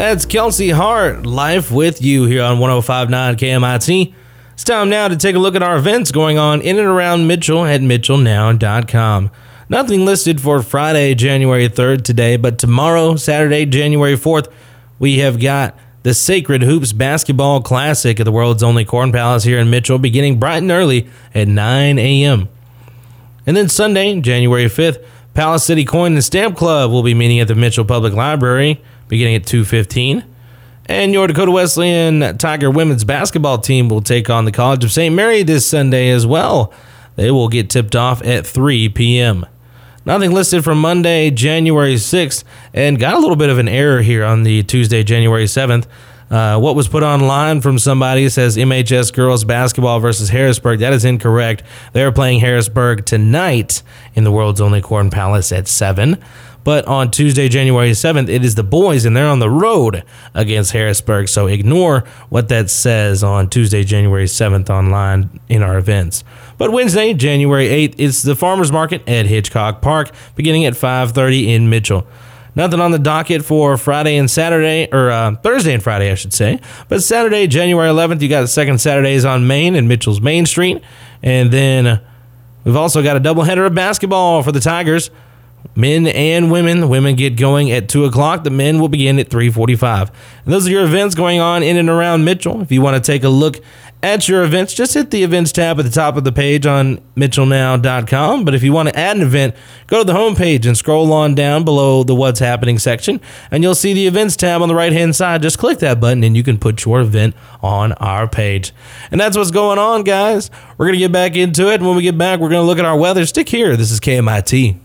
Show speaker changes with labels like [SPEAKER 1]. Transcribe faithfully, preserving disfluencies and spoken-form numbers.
[SPEAKER 1] That's Kelsey Hart, Life with You, here on one oh five point nine K M I T. It's time now to take a look at our events going on in and around Mitchell at mitchell now dot com. Nothing listed for Friday, January third today, but tomorrow, Saturday, January fourth, we have got the Sacred Hoops Basketball Classic at the world's only Corn Palace here in Mitchell, beginning bright and early at nine a.m. And then Sunday, January fifth, Palace City Coin and Stamp Club will be meeting at the Mitchell Public Library, beginning at two fifteen. And your Dakota Wesleyan Tiger women's basketball team will take on the College of Saint Mary this Sunday as well. They will get tipped off at three p.m. Nothing listed for Monday, January sixth, and got a little bit of an error here on the Tuesday, January seventh. Uh, what was put online from somebody says M H S girls basketball versus Harrisburg. That is incorrect. They're playing Harrisburg tonight in the world's only Corn Palace at seven. But on Tuesday, January seventh, it is the boys, and they're on the road against Harrisburg. So ignore what that says on Tuesday, January seventh online in our events. But Wednesday, January eighth, it's the Farmers Market at Hitchcock Park, beginning at five thirty in Mitchell. Nothing on the docket for Friday and Saturday, or uh, Thursday and Friday, I should say. But Saturday, January eleventh, you got the second Saturdays on Main in Mitchell's Main Street. And then uh, we've also got a doubleheader of basketball for the Tigers. Men and women. The women get going at two o'clock. The men will begin at three forty-five. And those are your events going on in and around Mitchell. If you want to take a look at your events, just hit the events tab at the top of the page on mitchell now dot com. But if you want to add an event, go to the homepage and scroll on down below the What's Happening section, and you'll see the events tab on the right-hand side. Just click that button, and you can put your event on our page. And that's what's going on, guys. We're going to get back into it. And when we get back, we're going to look at our weather. Stick here. This is K M I T.